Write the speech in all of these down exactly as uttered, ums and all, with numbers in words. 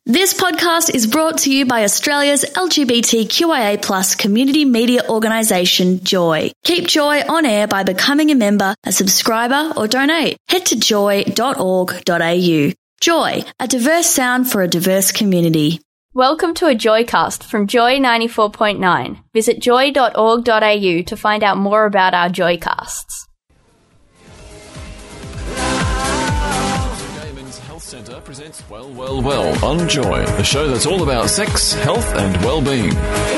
This podcast is brought to you by Australia's L G B T Q I A plus community media organisation, Joy. Keep Joy on air by becoming a member, a subscriber or donate. Head to joy dot org dot a u. Joy, a diverse sound for a diverse community. Welcome to a Joycast from Joy ninety-four point nine. Visit joy dot org dot a u to find out more about our Joycasts. Centre presents Well, Well, Well on Joy, a show that's all about sex, health and well-being.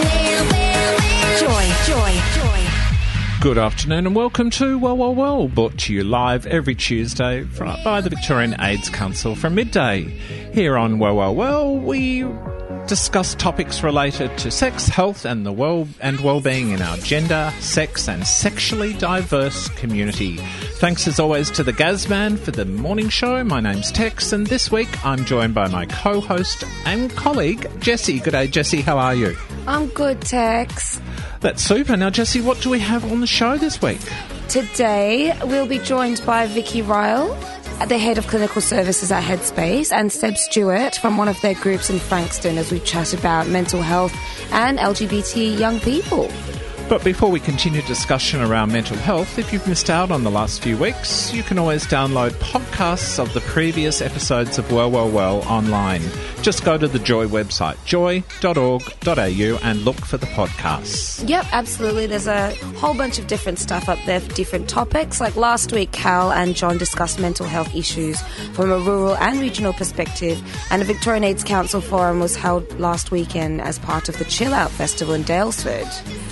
Joy, joy, joy. Good afternoon and welcome to Well, Well, Well, brought to you live every Tuesday by the Victorian AIDS Council from midday. Here on Well, Well, Well, we discuss topics related to sex, health and the well and well-being in our gender, sex and sexually diverse community. Thanks as always to the Gazman for the morning show. My name's Tex and this week I'm joined by my co-host and colleague, Jessie. Good day, Jessie. How are you? I'm good, Tex. That's super. Now, Jessie, what do we have on the show this week? Today we'll be joined by Vicky Ryle, the Head of Clinical Services at Headspace, and Seb Stewart from one of their groups in Frankston as we chat about mental health and L G B T young people. But before we continue discussion around mental health, if you've missed out on the last few weeks, you can always download podcasts of the previous episodes of Well, Well, Well online. Just go to the Joy website, joy dot org dot a u, and look for the podcasts. Yep, absolutely. There's a whole bunch of different stuff up there for different topics. Like last week, Cal and John discussed mental health issues from a rural and regional perspective, and a Victorian AIDS Council forum was held last weekend as part of the Chill Out Festival in Daylesford.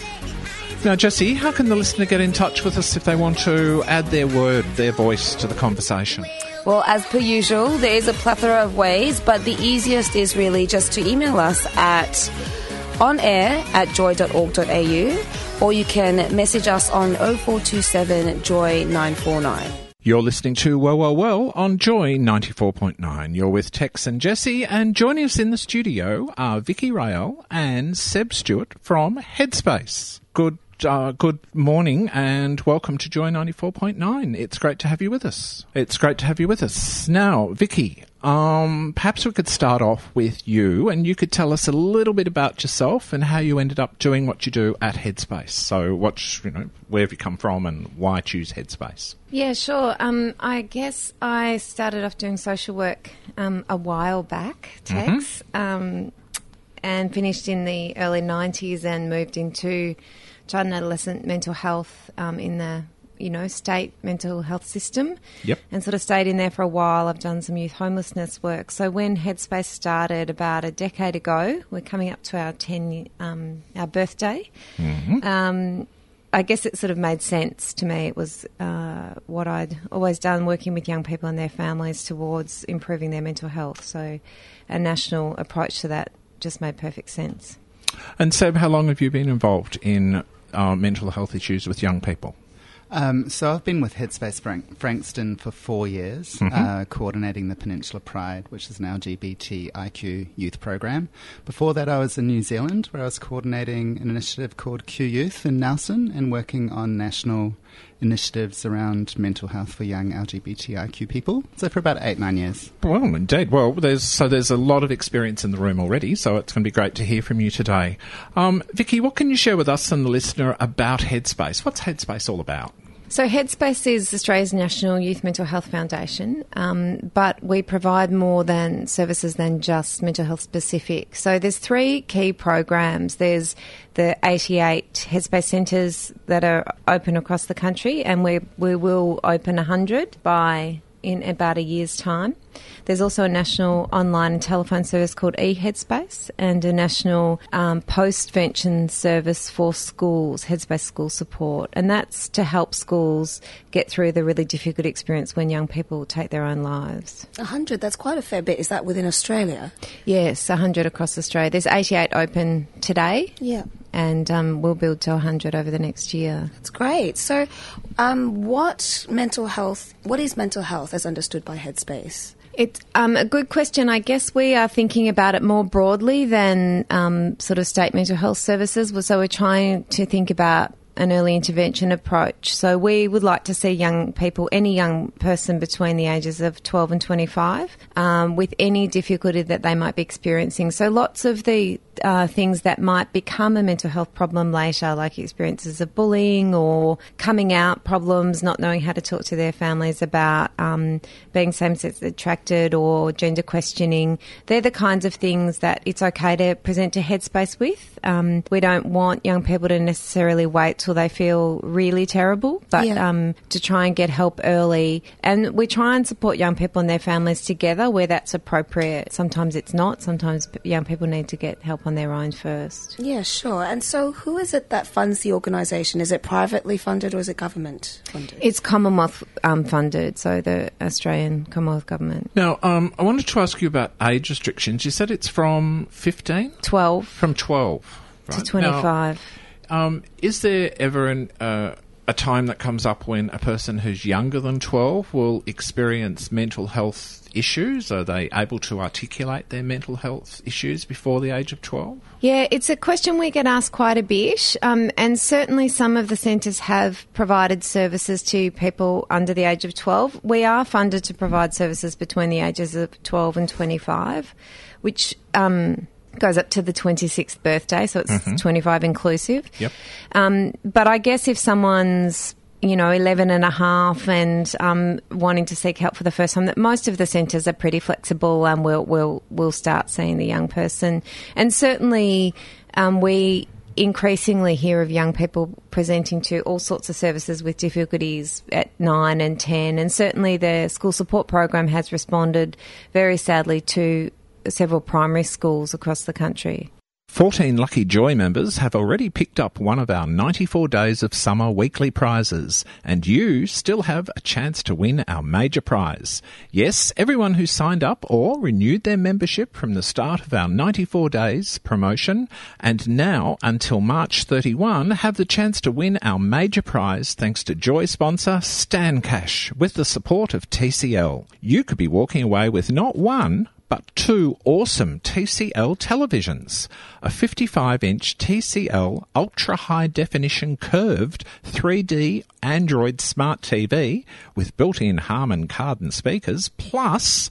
Now, Jessie, how can the listener get in touch with us if they want to add their word, their voice to the conversation? Well, as per usual, there is a plethora of ways, but the easiest is really just to email us at onair at joy dot org dot a u, or you can message us on oh four two seven joy nine four nine. You're listening to Well, Well, Well on Joy ninety-four point nine. You're with Tex and Jessie, and joining us in the studio are Vicky Ryle and Seb Stewart from Headspace. Good Uh, good morning and welcome to Joy ninety-four point nine. It's great to have you with us. It's great to have you with us. Now, Vicky, um, perhaps we could start off with you and you could tell us a little bit about yourself and how you ended up doing what you do at Headspace. So, what, you know, where have you come from and why choose Headspace? Yeah, sure. Um, I guess I started off doing social work um, a while back, Tex, mm-hmm. um, and finished in the early nineties and moved into child and adolescent mental health um, in the, you know, state mental health system. Yep. And sort of stayed in there for a while. I've done some youth homelessness work. So when Headspace started about a decade ago, we're coming up to our ten, um, our birthday. Mm-hmm. Um, I guess it sort of made sense to me. It was uh, what I'd always done, working with young people and their families towards improving their mental health. So a national approach to that just made perfect sense. And Seb, how long have you been involved in uh, mental health issues with young people? Um, so I've been with Headspace Frank- Frankston for four years, mm-hmm. uh, coordinating the Peninsula Pride, which is an L G B T I Q youth program. Before that, I was in New Zealand, where I was coordinating an initiative called Q Youth in Nelson and working on national initiatives around mental health for young L G B T I Q people. So for about eight, nine years. Well, indeed. Well, there's so there's a lot of experience in the room already, so it's going to be great to hear from you today. Um, Vicky, what can you share with us and the listener about Headspace? What's Headspace all about? So Headspace is Australia's National Youth Mental Health Foundation, um, but we provide more than services than just mental health specific. So there's three key programs. There's the eighty-eight Headspace centres that are open across the country, and we we will open one hundred by in about a year's time. There's also a national online and telephone service called eHeadspace and a national um, post-vention service for schools, Headspace School Support. And that's to help schools get through the really difficult experience when young people take their own lives. one hundred, that's quite a fair bit. Is that within Australia? Yes, one hundred across Australia. There's eighty-eight open today. Yeah. And um, we'll build to one hundred over the next year. That's great. So um, what mental health, what is mental health as understood by Headspace? It's um, a good question. I guess we are thinking about it more broadly than um, sort of state mental health services. So we're trying to think about an early intervention approach. So we would like to see young people, any young person between the ages of twelve and twenty-five, um, with any difficulty that they might be experiencing. So lots of the uh, things that might become a mental health problem later, like experiences of bullying or coming out problems, not knowing how to talk to their families about um, being same-sex attracted or gender questioning. They're the kinds of things that it's okay to present to Headspace with. Um, we don't want young people to necessarily wait till they feel really terrible, but Yeah. um, to try and get help early. And we try and support young people and their families together where that's appropriate. Sometimes it's not. Sometimes p- young people need to get help on their own first. Yeah, sure. And so who is it that funds the organisation? Is it privately funded or is it government funded? It's Commonwealth um, funded, so the Australian Commonwealth Government. Now, um, I wanted to ask you about age restrictions. You said it's from fifteen? twelve From twelve. to Right. twenty-five. Now, um, is there ever an, uh, a time that comes up when a person who's younger than twelve will experience mental health issues? Are they able to articulate their mental health issues before the age of twelve? Yeah, it's a question we get asked quite a bit, um, and certainly some of the centres have provided services to people under the age of twelve. We are funded to provide services between the ages of twelve and twenty-five, which um, goes up to the twenty-sixth birthday, so it's Mm-hmm. twenty-five inclusive. Yep. Um, but I guess if someone's you know, eleven and a half and um, wanting to seek help for the first time, that most of the centres are pretty flexible and we'll, we'll, we'll start seeing the young person. And certainly um, we increasingly hear of young people presenting to all sorts of services with difficulties at nine and ten. And certainly the school support program has responded very sadly to several primary schools across the country. fourteen Lucky Joy members have already picked up one of our ninety-four Days of Summer weekly prizes, and you still have a chance to win our major prize. Yes, everyone who signed up or renewed their membership from the start of our ninety-four Days promotion and now until March thirty-first have the chance to win our major prize thanks to Joy sponsor Stan Cash with the support of T C L. You could be walking away with not one, but two awesome T C L televisions. A fifty-five inch T C L ultra-high definition curved three D Android smart T V with built-in Harman Kardon speakers, plus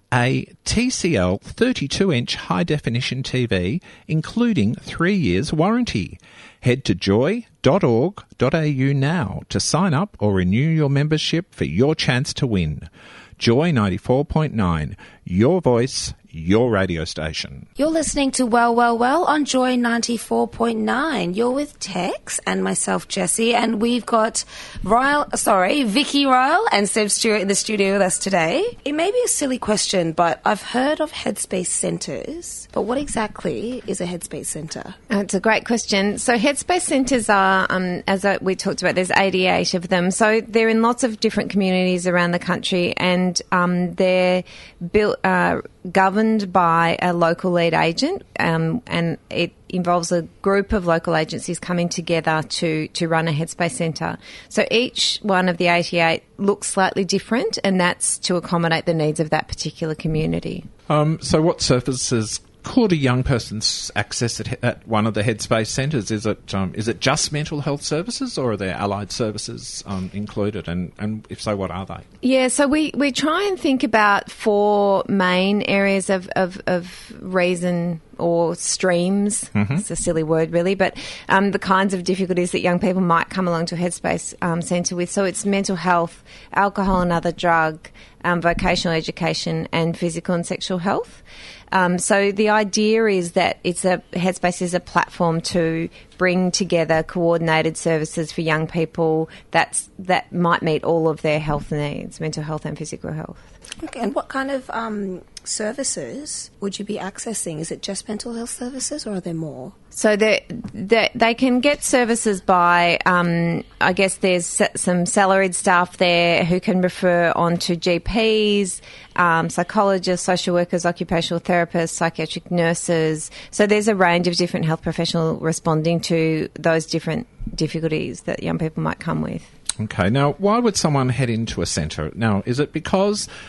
a T C L thirty-two inch high definition T V, including three years warranty. Head to joy dot org dot a u now to sign up or renew your membership for your chance to win. Joy ninety-four point nine, your voice, your radio station. You're listening to Well, Well, Well on Joy ninety-four point nine. You're with Tex and myself, Jessie, and we've got Ryle, sorry, Vicky Ryle and Seb Stewart in the studio with us today. It may be a silly question, but I've heard of Headspace centres, but what exactly is a Headspace centre? Uh, It's a great question. So Headspace centres are, um, as I, we talked about, there's eighty-eight of them. So they're in lots of different communities around the country, and um, they're built, uh, governed by a local lead agent, um, and it involves a group of local agencies coming together to, to run a Headspace centre. So each one of the eighty-eight looks slightly different, and that's to accommodate the needs of that particular community. Um, so what services could a young person s- access at, at one of the Headspace centres? Is it um, is it just mental health services, or are there allied services um, included? And, and if so, what are they? Yeah, so we, we try and think about four main areas of, of, of reason or streams. Mm-hmm. It's a silly word, really, but um, the kinds of difficulties that young people might come along to a Headspace um, centre with. So it's mental health, alcohol and other drug, um, vocational education, and physical and sexual health. Um, so the idea is that it's a Headspace is a platform to bring together coordinated services for young people that's that might meet all of their health needs, mental health and physical health. Okay, and what kind of um, services would you be accessing? Is it just mental health services or are there more? So they they they can get services by, um, I guess there's some salaried staff there who can refer on to G Ps, um, psychologists, social workers, occupational therapists, psychiatric nurses. So there's a range of different health professionals responding to those different difficulties that young people might come with. Okay, now why would someone head into a centre? Now, is it because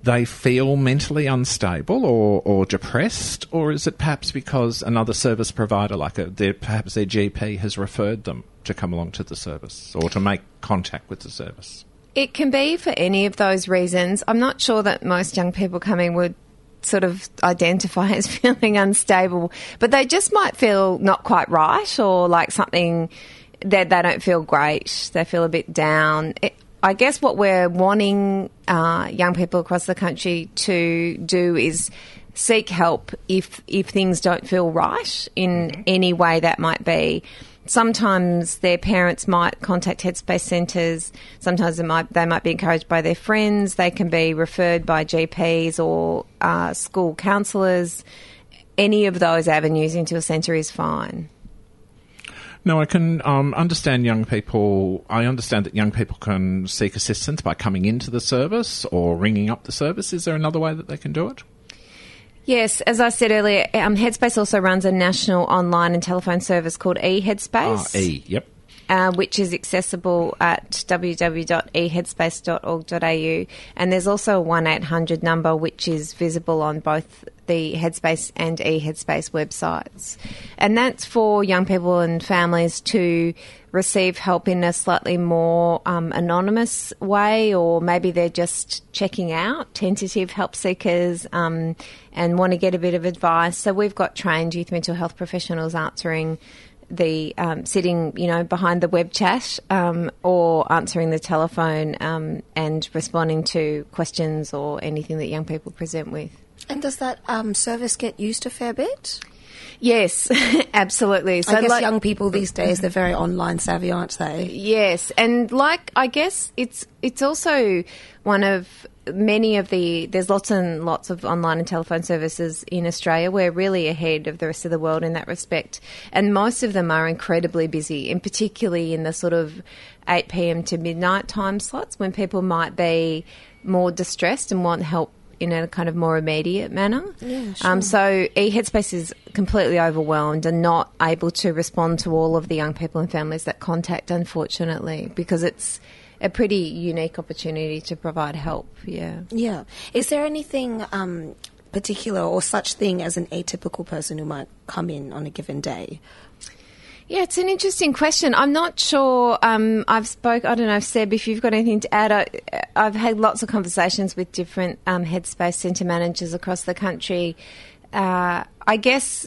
they feel mentally unstable or, or depressed, or is it perhaps because another service provider, like a, their, perhaps their G P, has referred them to come along to the service or to make contact with the service? It can be for any of those reasons. I'm not sure that most young people coming would sort of identify as feeling unstable, but they just might feel not quite right, or like something that they don't feel great. They feel a bit down. It, I guess what we're wanting uh, young people across the country to do is seek help if if things don't feel right in mm-hmm. any way that might be. Sometimes their parents might contact Headspace centres. Sometimes they might, they might be encouraged by their friends. They can be referred by G Ps or uh, school counsellors. Any of those avenues into a centre is fine. No, I can um, understand young people. I understand that young people can seek assistance by coming into the service or ringing up the service. Is there another way that they can do it? Yes, as I said earlier, um, Headspace also runs a national online and telephone service called eHeadspace. Ah, E, yep. Uh, which is accessible at w w w dot e headspace dot org dot a u. And there's also a one eight hundred number which is visible on both the Headspace and eHeadspace websites. And that's for young people and families to receive help in a slightly more um, anonymous way, or maybe they're just checking out, tentative help seekers, um, and want to get a bit of advice. So we've got trained youth mental health professionals answering the um, sitting, you know, behind the web chat um, or answering the telephone um, and responding to questions or anything that young people present with. And does that um, service get used a fair bit? Yes, absolutely. So I guess like, young people these days, they're very online savvy, aren't they? Yes, and like I guess it's it's also one of many of the, there's lots and lots of online and telephone services in Australia. We're really ahead of the rest of the world in that respect. And most of them are incredibly busy, and particularly in the sort of eight p.m. to midnight time slots when people might be more distressed and want help in a kind of more immediate manner. Yeah, sure. Um, so eHeadspace is completely overwhelmed and not able to respond to all of the young people and families that contact, unfortunately, because it's a pretty unique opportunity to provide help, yeah. Yeah. Is there anything um, particular or such thing as an atypical person who might come in on a given day? Yeah, it's an interesting question. I'm not sure. Um, I've spoke. I don't know, Seb, if you've got anything to add. I, I've had lots of conversations with different um, Headspace centre managers across the country. Uh, I guess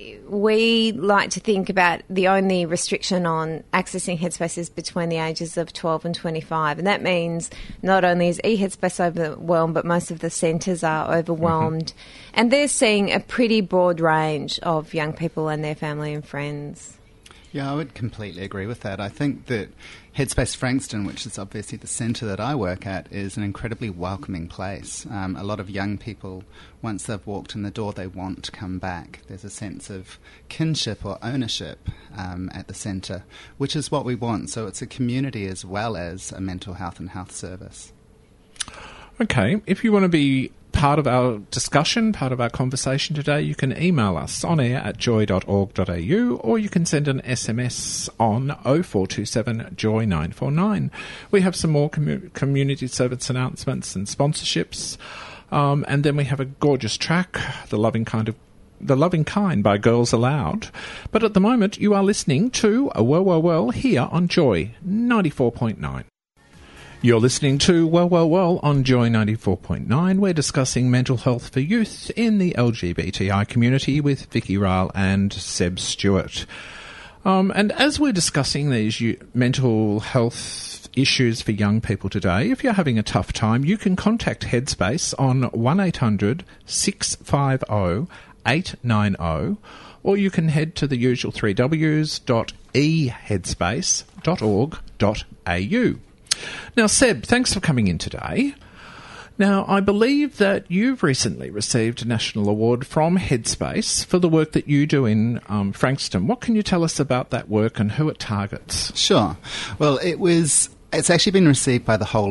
we like to think about the only restriction on accessing Headspace is between the ages of twelve and twenty-five, and that means not only is eHeadspace overwhelmed, but most of the centres are overwhelmed, mm-hmm. and they're seeing a pretty broad range of young people and their family and friends. Yeah, I would completely agree with that. I think that Headspace Frankston, which is obviously the centre that I work at, is an incredibly welcoming place. Um, a lot of young people, once they've walked in the door, they want to come back. There's a sense of kinship or ownership um, at the centre, which is what we want. So it's a community as well as a mental health and health service. Okay, if you want to be part of our discussion, part of our conversation today, you can email us on air at joy dot org dot a u, or you can send an S M S on oh four two seven joy nine four nine. We have some more commu- community service announcements and sponsorships, um, and then we have a gorgeous track, The Loving Kind of The Loving Kind by Girls Aloud. But at the moment, you are listening to Well, Well, Well here on Joy ninety-four point nine. You're listening to Well, Well, Well on Joy ninety-four point nine. We're discussing mental health for youth in the L G B T I community with Vicky Ryle and Seb Stewart. Um, and as we're discussing these u- mental health issues for young people today, if you're having a tough time, you can contact Headspace on one eight hundred six five zero eight nine zero, or you can head to the usual three W's dot e headspace dot org dot a u. Now, Seb, thanks for coming in today. Now, I believe that you've recently received a national award from Headspace for the work that you do in um, Frankston. What can you tell us about that work and who it targets? Sure. Well, it was. It's actually been received by the whole of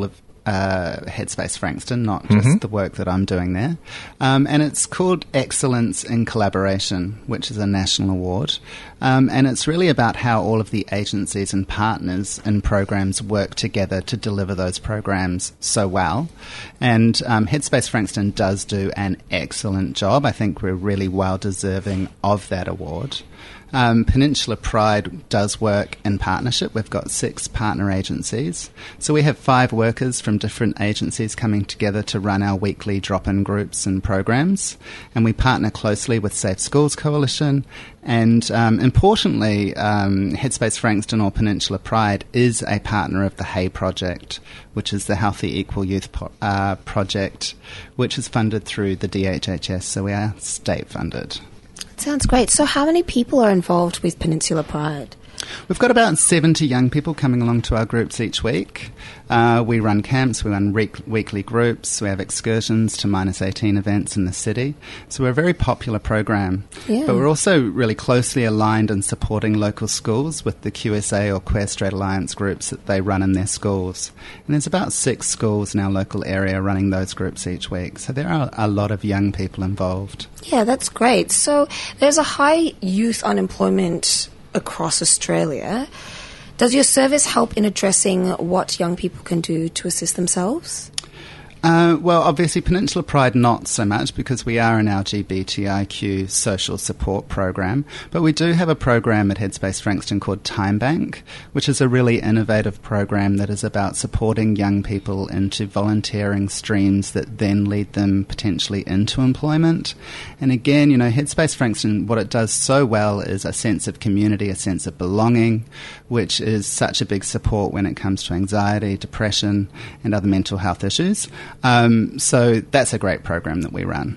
uh, Headspace Frankston, not just Mm-hmm. the work that I'm doing there. Um, and it's called Excellence in Collaboration, which is a national award. Um, and it's really about how all of the agencies and partners in programs work together to deliver those programs so well. And um, Headspace Frankston does do an excellent job. I think we're really well deserving of that award. Um, Peninsula Pride does work in partnership. We've got six partner agencies. So we have five workers from different agencies coming together to run our weekly drop-in groups and programs. And we partner closely with Safe Schools Coalition. And um, importantly, um, Headspace Frankston or Peninsula Pride is a partner of the Hay Project, which is the Healthy Equal Youth po- uh, project, which is funded through the D H H S. So we are state funded. Sounds great. So how many people are involved with Peninsula Pride? We've got about seventy young people coming along to our groups each week. Uh, we run camps, we run re- weekly groups, we have excursions to minus eighteen events in the city. So we're a very popular program. Yeah. But we're also really closely aligned in supporting local schools with the Q S A or Queer Straight Alliance groups that they run in their schools. And there's about six schools in our local area running those groups each week. So there are a lot of young people involved. Yeah, that's great. So there's a high youth unemployment across Australia. Does your service help in addressing what young people can do to assist themselves? Uh, well, obviously Peninsula Pride not so much because we are an L G B T I Q social support program, but we do have a program at Headspace Frankston called Time Bank, which is a really innovative program that is about supporting young people into volunteering streams that then lead them potentially into employment. And again, you know, Headspace Frankston, what it does so well is a sense of community, a sense of belonging, which is such a big support when it comes to anxiety, depression, and other mental health issues. Um, so that's a great program that we run.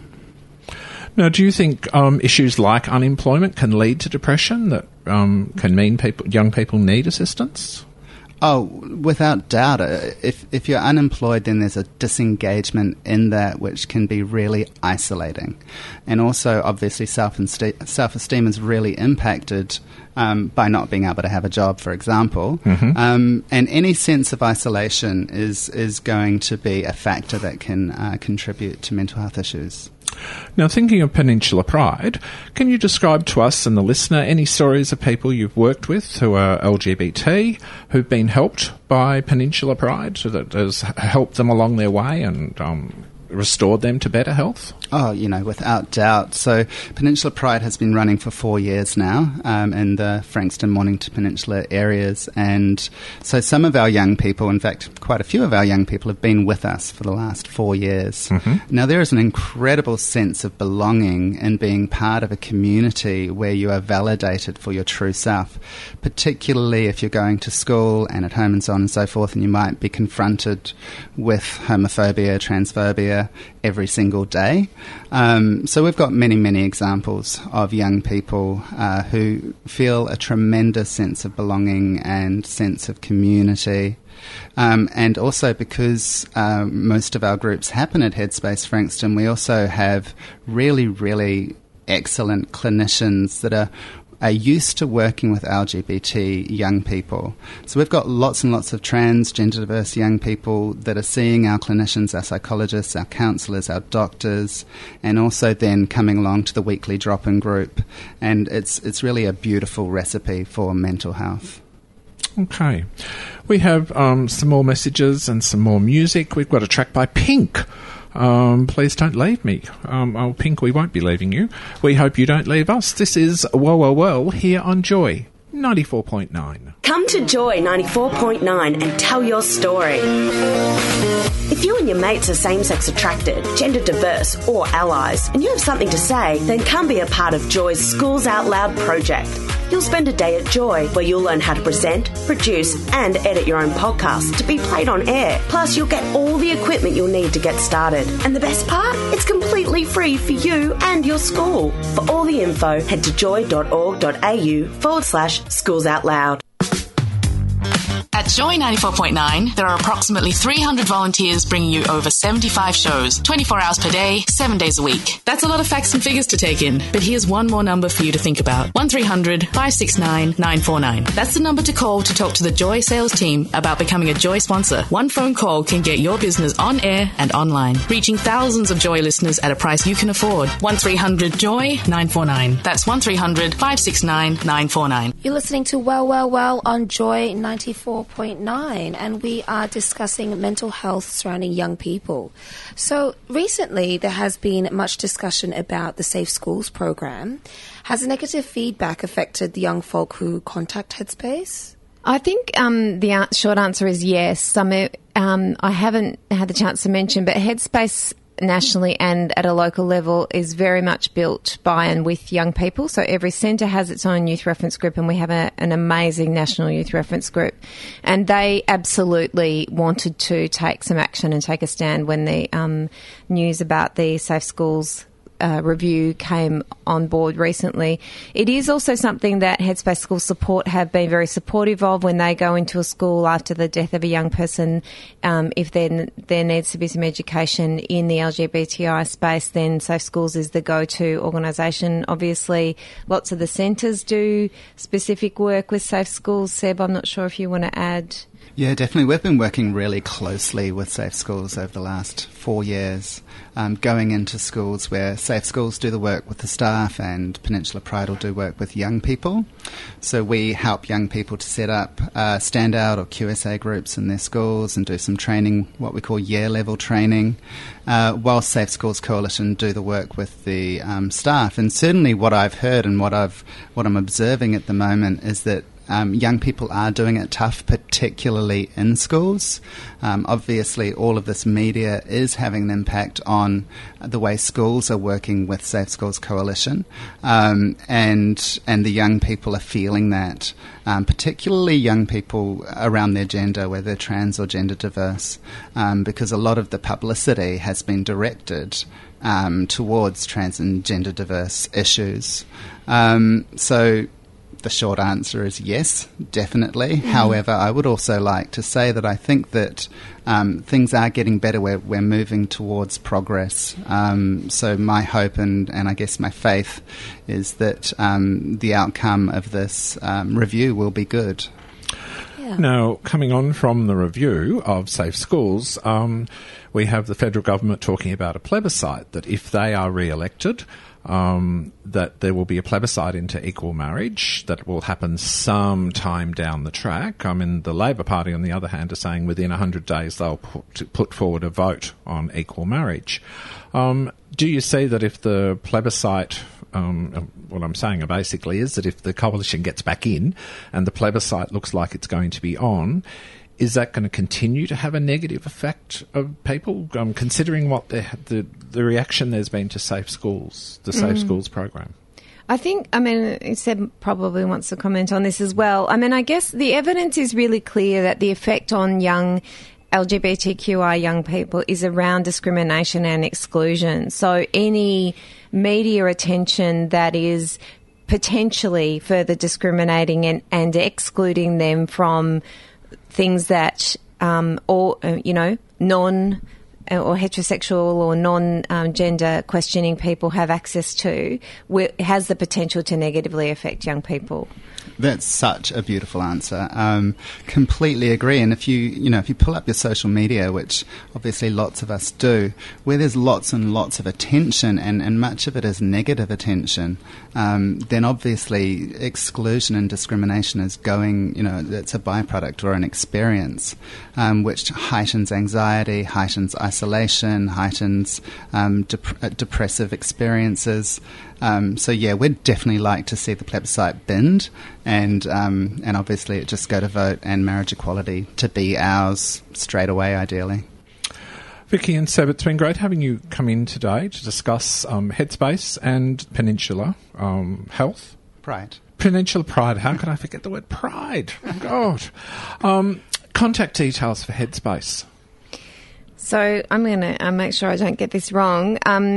Now, do you think um, issues like unemployment can lead to depression that um, can mean people, young people need assistance? Oh, without doubt. Uh, If if you're unemployed, then there's a disengagement in that which can be really isolating. And also, obviously, self-esteem, self-esteem is really impacted um, by not being able to have a job, for example. Mm-hmm. Um, and any sense of isolation is, is going to be a factor that can uh, contribute to mental health issues. Now, thinking of Peninsula Pride, can you describe to us and the listener any stories of people you've worked with who are L G B T, who've been helped by Peninsula Pride, so that has helped them along their way and um, restored them to better health? Oh, you know, without doubt. So Peninsula Pride has been running for four years now um, in the Frankston, Mornington Peninsula areas. And so some of our young people, in fact, quite a few of our young people have been with us for the last four years. Mm-hmm. Now, there is an incredible sense of belonging in being part of a community where you are validated for your true self, particularly if you're going to school and at home and so on and so forth, and you might be confronted with homophobia, transphobia every single day. Um, so we've got many, many examples of young people uh, who feel a tremendous sense of belonging and sense of community. Um, and also because um, most of our groups happen at Headspace Frankston, we also have really, really excellent clinicians that are are used to working with L G B T young people. So we've got lots and lots of trans, gender diverse young people that are seeing our clinicians, our psychologists, our counsellors, our doctors, and also then coming along to the weekly drop-in group. And it's it's really a beautiful recipe for mental health. Okay. We have um, some more messages and some more music. We've got a track by Pink. Um, please don't leave me. Um, oh, Pink, we won't be leaving you. We hope you don't leave us. This is Well, Well, Well here on Joy ninety-four point nine. Come to Joy ninety-four point nine and tell your story. If you and your mates are same-sex attracted, gender diverse or allies, and you have something to say, then come be a part of Joy's Schools Out Loud project. You'll spend a day at Joy where you'll learn how to present, produce and edit your own podcast to be played on air. Plus, you'll get all the equipment you'll need to get started. And the best part? It's completely free for you and your school. For all the info, head to joy.org.au forward slash schools out loud. At Joy ninety-four point nine, there are approximately three hundred volunteers bringing you over seventy-five shows, twenty-four hours per day, seven days a week. That's a lot of facts and figures to take in, but here's one more number for you to think about. one three hundred, five six nine, nine four nine. That's the number to call to talk to the Joy sales team about becoming a Joy sponsor. One phone call can get your business on air and online, reaching thousands of Joy listeners at a price you can afford. one three hundred, joy, nine four nine. That's one three hundred, five six nine, nine four nine. You're listening to Well, Well, Well on Joy ninety-four point nine, and we are discussing mental health surrounding young people. So recently there has been much discussion about the Safe Schools program. Has the negative feedback affected the young folk who contact Headspace? I think um, the an- short answer is yes. I mean, um, I haven't had the chance to mention, but Headspace nationally and at a local level is very much built by and with young people. So every centre has its own youth reference group, and we have a, an amazing national youth reference group. And they absolutely wanted to take some action and take a stand when the um, news about the Safe Schools Uh, review came on board recently. It is also something that Headspace School Support have been very supportive of when they go into a school after the death of a young person. Um, if there, there needs to be some education in the L G B T I space, then Safe Schools is the go-to organisation. Obviously, lots of the centres do specific work with Safe Schools. Seb, I'm not sure if you want to add. Yeah, definitely. We've been working really closely with Safe Schools over the last four years, um, going into schools where Safe Schools do the work with the staff and Peninsula Pride will do work with young people. So we help young people to set up uh, standout or Q S A groups in their schools and do some training, what we call year-level training, uh, while Safe Schools Coalition do the work with the um, staff. And certainly what I've heard and what I've what I'm observing at the moment is that Um, young people are doing it tough, particularly in schools. Um, obviously, all of this media is having an impact on the way schools are working with Safe Schools Coalition, um, and and the young people are feeling that, um, particularly young people around their gender, whether they're trans or gender diverse, um, because a lot of the publicity has been directed um, towards trans and gender diverse issues. Um, so. The short answer is yes, definitely. Mm-hmm. However, I would also like to say that I think that um, things are getting better. We're, we're moving towards progress. Um, so my hope and, and I guess my faith is that um, the outcome of this um, review will be good. Yeah. Now, coming on from the review of Safe Schools, um, we have the federal government talking about a plebiscite, that if they are re-elected, Um, that there will be a plebiscite into equal marriage that will happen sometime down the track. I mean, the Labor Party, on the other hand, are saying within one hundred days they'll put, put forward a vote on equal marriage. Um, do you see that if the plebiscite, um, what I'm saying basically is that if the coalition gets back in and the plebiscite looks like it's going to be on, is that going to continue to have a negative effect of people, um, considering what the, the the reaction there's been to Safe Schools, the Safe mm. Schools program? I think, I mean, Seb probably wants to comment on this as well. I mean, I guess the evidence is really clear that the effect on young L G B T Q I young people is around discrimination and exclusion. So any media attention that is potentially further discriminating and, and excluding them from things that, um, or, uh, you know, non- or heterosexual or non-gender um, questioning people have access to, has the potential to negatively affect young people. That's such a beautiful answer. Um, completely agree. And if you, you know, if you pull up your social media, which obviously lots of us do, where there's lots and lots of attention, and, and much of it is negative attention, um, then obviously exclusion and discrimination is going, you know, it's a byproduct or an experience, um, which heightens anxiety, heightens isolation, heightens um, dep- depressive experiences. Um, so yeah, we'd definitely like to see the plebiscite binned, and um, and obviously it just go to vote and marriage equality to be ours straight away, ideally. Vicky and Seb, it's been great having you come in today to discuss um, Headspace and Peninsula um, Health. Pride. Peninsula Pride. How could I forget the word pride? Oh, God. Um, contact details for Headspace. So I'm going to uh, make sure I don't get this wrong. Um,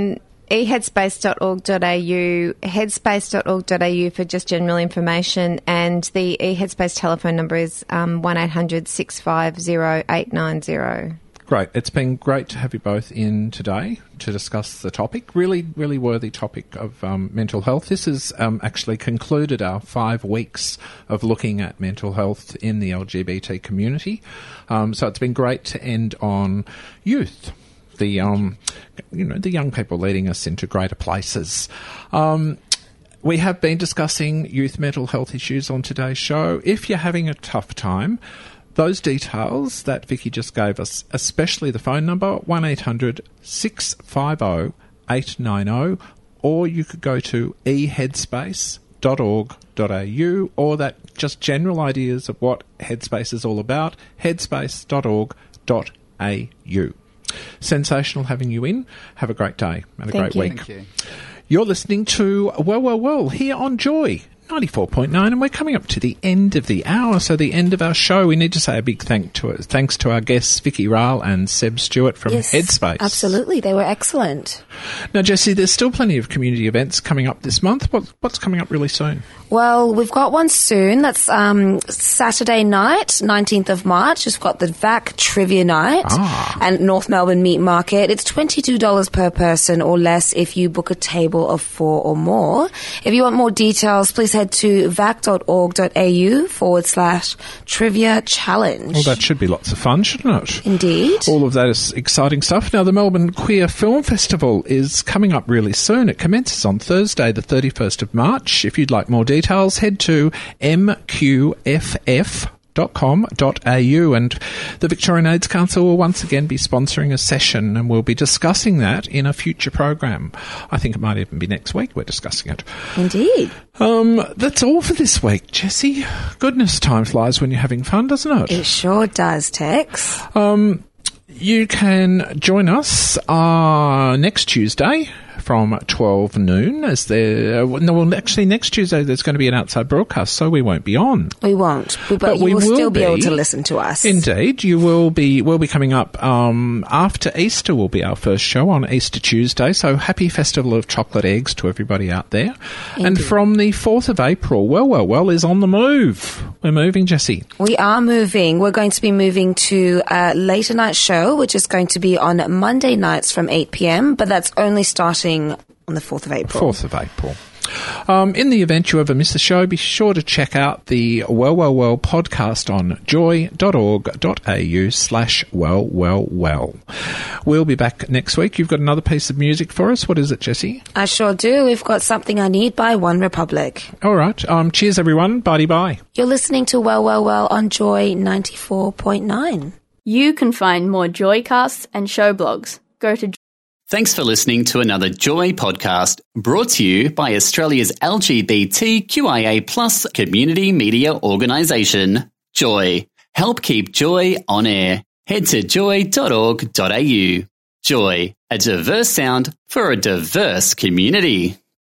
e headspace dot org dot a u, headspace dot org dot a u for just general information, and the eHeadspace telephone number is um, one eight hundred six five zero eight nine zero. Great. It's been great to have you both in today to discuss the topic. Really, really worthy topic of um, mental health. This has um, actually concluded our five weeks of looking at mental health in the L G B T community. Um, so it's been great to end on youth. The um, you know, the young people leading us into greater places. Um, we have been discussing youth mental health issues on today's show. If you're having a tough time, those details that Vicky just gave us, especially the phone number, one eight hundred six five zero eight nine zero, or you could go to e headspace dot org dot a u, or that just general ideas of what Headspace is all about, headspace dot org dot a u. Sensational having you in. Have a great day and a Thank great you. week. Thank you. You're listening to Well, Well, Well here on Joy ninety-four point nine, and we're coming up to the end of the hour, so the end of our show. We need to say a big thank to thanks to our guests, Vicky Ryle and Seb Stewart from Yes, Headspace. absolutely. They were excellent. Now, Jessie, there's still plenty of community events coming up this month. What, what's coming up really soon? Well, we've got one soon. That's um, Saturday night, nineteenth of March. We've got the V A C Trivia Night Ah. and North Melbourne Meat Market. It's twenty-two dollars per person or less if you book a table of four or more. If you want more details, please head to vac dot org dot a u forward slash trivia challenge. Well, that should be lots of fun, shouldn't it? Indeed. All of that is exciting stuff. Now, the Melbourne Queer Film Festival is coming up really soon. It commences on Thursday, the thirty-first of March. If you'd like more details, head to m q f f dot com dot a u, and the Victorian AIDS Council will once again be sponsoring a session, and we'll be discussing that in a future program. I think it might even be next week we're discussing it. Indeed. Um, that's all for this week, Jessie. Goodness, time flies when you're having fun, doesn't it? It sure does, Tex. Um, you can join us uh, next Tuesday from twelve noon. As there, no, well, actually, next Tuesday there's going to be an outside broadcast, so we won't be on. We won't, but, But you we will, will still be, able be. to listen to us. Indeed, you will be. We'll be coming up um, after Easter. Will be our first show on Easter Tuesday. So happy Festival of Chocolate Eggs to everybody out there. Indeed. And from the fourth of April, well, well, well, is on the move. We're moving, Jessie. We are moving. We're going to be moving to a later night show, which is going to be on Monday nights from eight p.m, but that's only starting on the fourth of April. fourth of April. Um, in the event you ever miss a show, be sure to check out the Well, Well, Well podcast on joy dot org dot a u slash well, well, well. We'll be back next week. You've got another piece of music for us. What is it, Jessie? I sure do. We've got Something I Need by One Republic. All right. Um, cheers, everyone. Bye-bye. You're listening to Well, Well, Well on Joy ninety-four point nine. You can find more Joycasts and show blogs. Go to Thanks for listening to another Joy podcast brought to you by Australia's L G B T Q I A plus community media organisation, Joy. Help keep Joy on air. Head to joy dot org dot a u. Joy, a diverse sound for a diverse community.